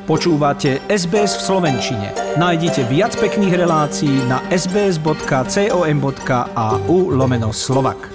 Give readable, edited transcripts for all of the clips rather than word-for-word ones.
Počúvate SBS v slovenčine. Nájdite viac pekných relácií na sbs.com.au/Slovak.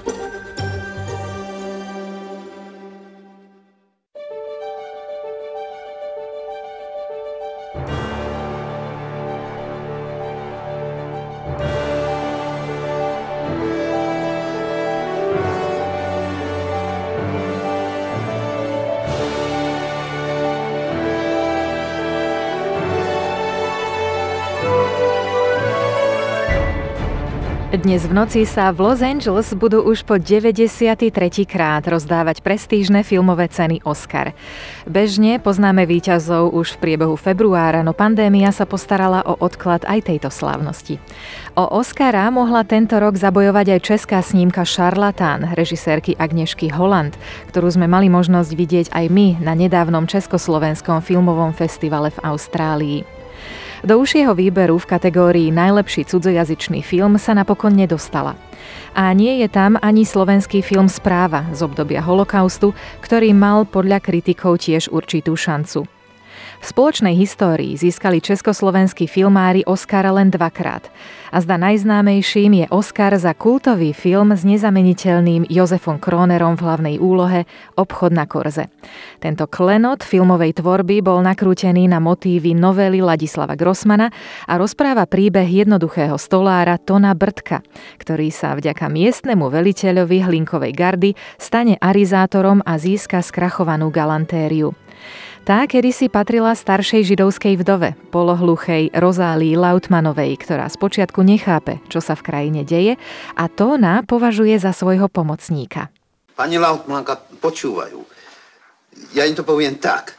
Dnes v noci sa v Los Angeles budú už po 93. krát rozdávať prestížne filmové ceny Oscar. Bežne poznáme víťazov už v priebehu februára, no pandémia sa postarala o odklad aj tejto slávnosti. O Oscara mohla tento rok zabojovať aj česká snímka Šarlatán režisérky Agnieszky Holland, ktorú sme mali možnosť vidieť aj my na nedávnom Československom filmovom festivale v Austrálii. Do užšieho výberu v kategórii Najlepší cudzojazyčný film sa napokon nedostala. A nie je tam ani slovenský film Správa z obdobia holokaustu, ktorý mal podľa kritikov tiež určitú šancu. V spoločnej histórii získali československí filmári Oscara len dvakrát. A zdá najznámejším je Oscar za kultový film s nezameniteľným Josefom Kronerom v hlavnej úlohe Obchod na korze. Tento klenot filmovej tvorby bol nakrútený na motívy novely Ladislava Grossmana a rozpráva príbeh jednoduchého stolára Tona Brtka, ktorý sa vďaka miestnemu veliteľovi Hlinkovej gardy stane arizátorom a získa skrachovanú galantériu. Tá kedysi patrila staršej židovskej vdove, polohluchej Rozálii Lautmanovej, ktorá spočiatku nechápe, čo sa v krajine deje, a Tóna považuje za svojho pomocníka. Pani Lautmanka, počúvajú. Ja im to poviem tak.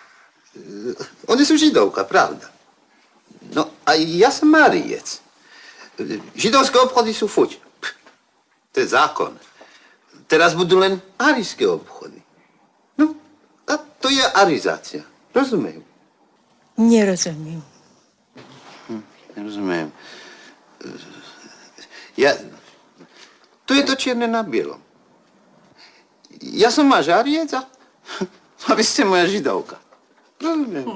Oni sú židovka, pravda. No a ja som Máriec. Židovské obchody sú fuť. To je zákon. Teraz budú len árijské obchody. A to je arizácia. Rozumejú? Nerozumiem. Nerozumiem. Tu je to čierne na bielom. Ja som váš Áriec a vy ste moja židovka. Rozumiem.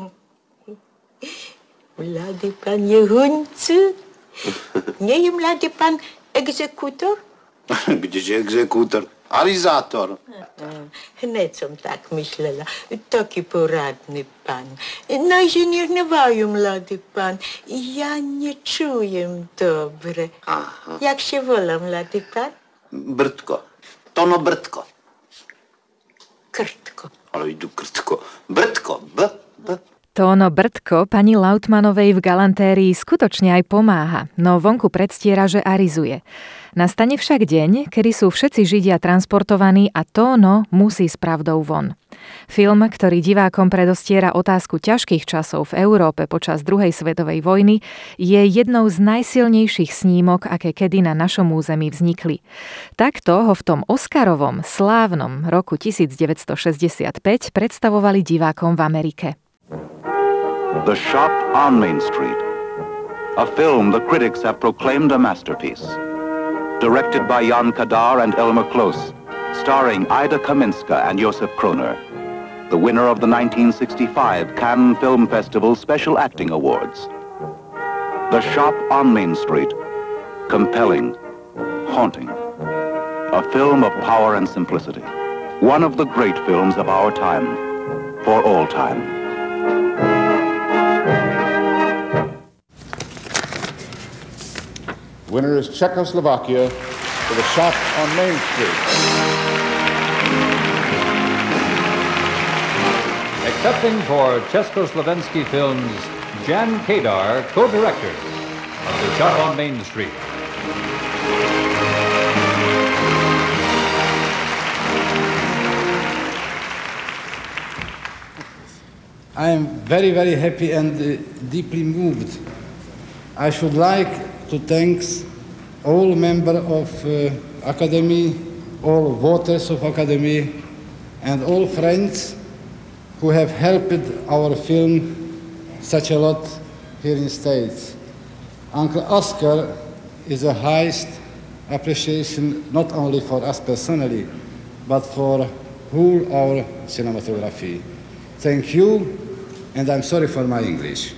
Mladý pán je huncu. Nie je mladý pán exekútor? Kdeže exekútor? Arizátor. Hneď som tak myslela. Taký poradný pán. Najženiernevajú, mladý pán. Ja nečujem dobre. Aha. Jak się volá, mladý pán? Brtko. Tono Brtko. Krtko. Ale idú krtko. Brtko. B. Tóno Brtko pani Lautmanovej v galantérii skutočne aj pomáha, no vonku predstiera, že arizuje. Nastane však deň, kedy sú všetci Židia transportovaní a Tóno musí s pravdou von. Film, ktorý divákom predostiera otázku ťažkých časov v Európe počas druhej svetovej vojny, je jednou z najsilnejších snímok, aké kedy na našom území vznikli. Takto ho v tom Oscarovom slávnom roku 1965 predstavovali divákom v Amerike. The Shop on Main Street, a film the critics have proclaimed a masterpiece. Directed by Jan Kadar and Elmer Close, starring Ida Kaminska and Josef Kroner, the winner of the 1965 Cannes Film Festival Special Acting Awards. The Shop on Main Street, compelling, haunting, a film of power and simplicity. One of the great films of our time, for all time. Winner is Czechoslovakia for The Shop on Main Street. Accepting for Czechoslovensky films, Jan Kadar, co-director of The Shop on Main Street. I am very, very happy and deeply moved. I should like to thank all members of Academy, all voters of Academy, and all friends who have helped our film such a lot here in States. Uncle Oscar is the highest appreciation not only for us personally, but for whole our cinematography. Thank you and I'm sorry for my English.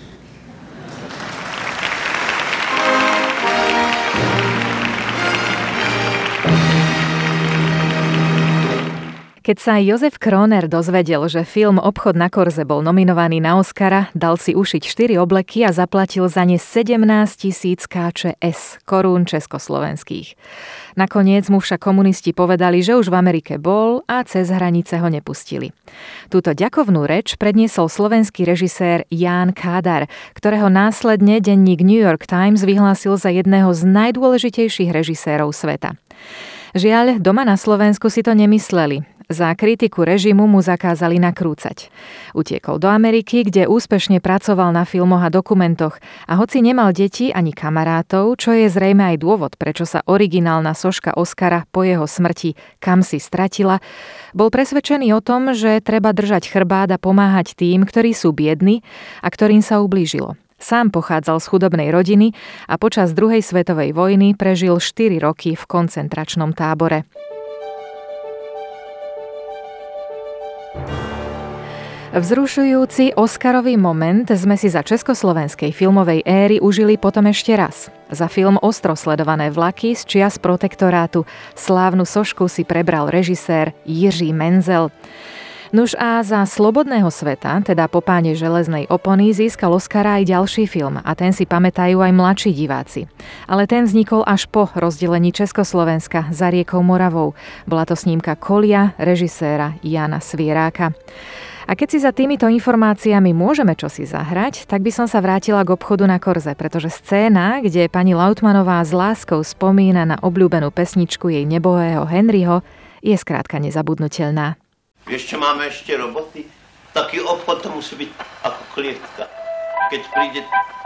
Keď sa Jozef Kroner dozvedel, že film Obchod na Korze bol nominovaný na Oscara, dal si ušiť 4 obleky a zaplatil za ne 17 000 KČS, korún československých. Nakoniec mu však komunisti povedali, že už v Amerike bol a cez hranice ho nepustili. Túto ďakovnú reč predniesol slovenský režisér Ján Kádar, ktorého následne denník New York Times vyhlásil za jedného z najdôležitejších režisérov sveta. Žiaľ, doma na Slovensku si to nemysleli. Za kritiku režimu mu zakázali nakrúcať. Utiekol do Ameriky, kde úspešne pracoval na filmoch a dokumentoch a hoci nemal deti ani kamarátov, čo je zrejme aj dôvod, prečo sa originálna soška Oscara po jeho smrti kamsi stratila, bol presvedčený o tom, že treba držať chrbát a pomáhať tým, ktorí sú biedni a ktorým sa ublížilo. Sám pochádzal z chudobnej rodiny a počas druhej svetovej vojny prežil 4 roky v koncentračnom tábore. Vzrušujúci Oscarový moment sme si za československej filmovej éry užili potom ešte raz. Za film Ostro sledované vlaky z čias protektorátu slávnu sošku si prebral režisér Jiří Menzel. Nuž a za Slobodného sveta, teda Po páne železnej opony, získal Oscara aj ďalší film a ten si pamätajú aj mladší diváci. Ale ten vznikol až po rozdelení Československa za riekou Moravou. Bola to snímka Kolia režiséra Jana Svieráka. A keď si za týmito informáciami môžeme čosi zahrať, tak by som sa vrátila k Obchodu na Korze, pretože scéna, kde pani Lautmanová s láskou spomína na obľúbenú pesničku jej nebohého Henryho, je skrátka nezabudnutelná. Ešte máme roboty. Taký obchod to musí byť ako klietka. Keď príde...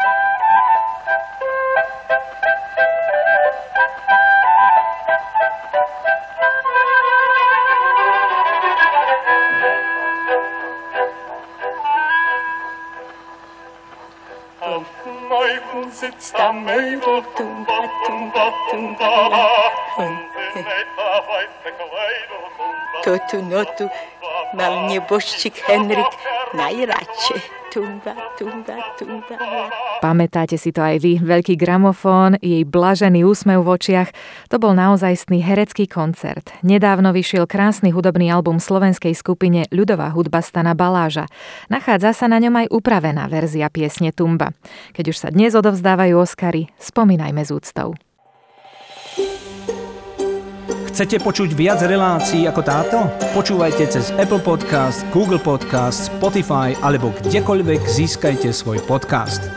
Sitzt am Mädel, tumba, tumba, tumba, Totu notu mal nebožčík Henrik najradšej. Tumba, tumba, tumba. Pamätáte si to aj vy, veľký gramofón, jej blažený úsmev v očiach, to bol naozajstný herecký koncert. Nedávno vyšiel krásny hudobný album slovenskej skupine Ľudová hudba Stana Baláža. Nachádza sa na ňom aj upravená verzia piesne Tumba. Keď už sa dnes odovzdávajú Oscary, spomínajme s úctou. Chcete počuť viac relácií ako táto? Počúvajte cez Apple Podcast, Google Podcast, Spotify alebo kdekoľvek získajte svoj podcast.